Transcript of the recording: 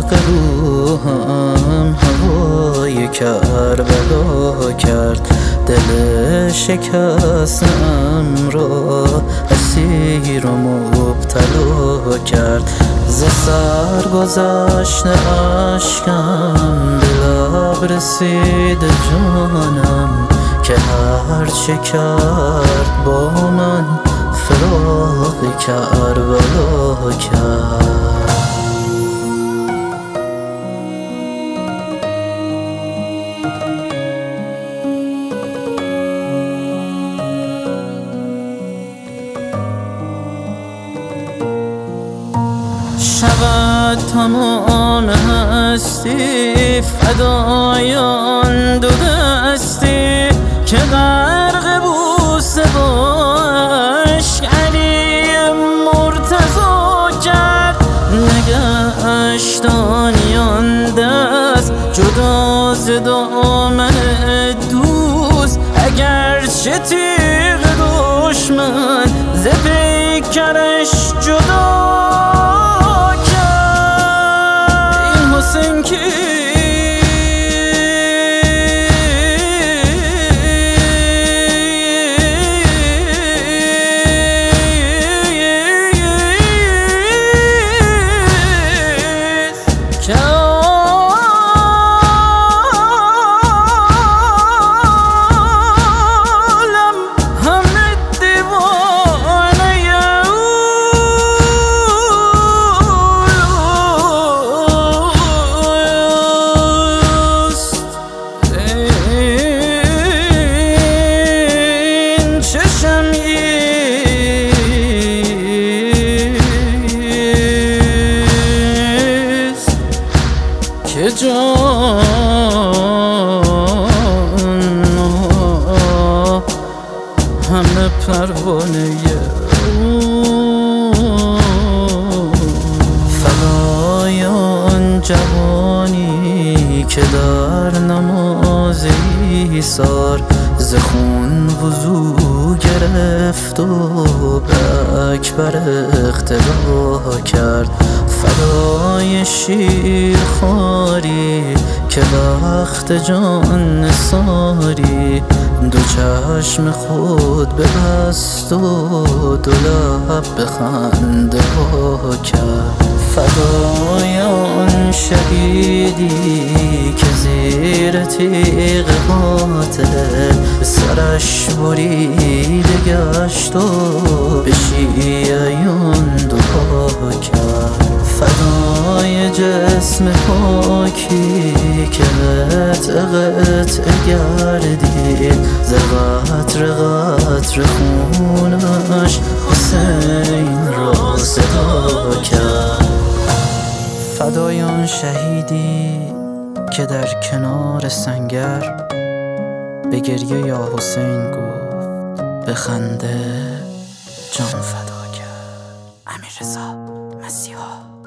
داغ روحم هوای کربلا کرد، دل شکستم را اسیر و مبتلا کرد. ز سر گذشت اشکم به لب رسید جانم، که هر چه کرد با من فراق کربلا کرد. شود تمام هستی فدایان دو دستی، که غرق بوسه و عشق علی مرتضا کرد. نگشت آن دست جدا ز دامن دوست، اگرچه تیغ دشمن ز پیکرش جدا. که جان همه پروانه فدای آن جوانی که در نماز ایثار ز خون وضو گرفت و به اکبر اقتدا کرد. فدای شیرخواری که وقت جان نثاری دو چشم خود ببست و دو لب به خنده ها کرد. فدای آن شهیدی که زیر تیغ قاتل سرش بریده گشت و به شیعیان دعا کرد. فدای جسم پاکی که قطع قطع گردید ز قطره قطره خونش حسین را صدا کرد. فدای آن شهیدی که در کنار سنگر به گریه یا حسین گفت به خنده جان فدا کرد. امیررضا مسیحا.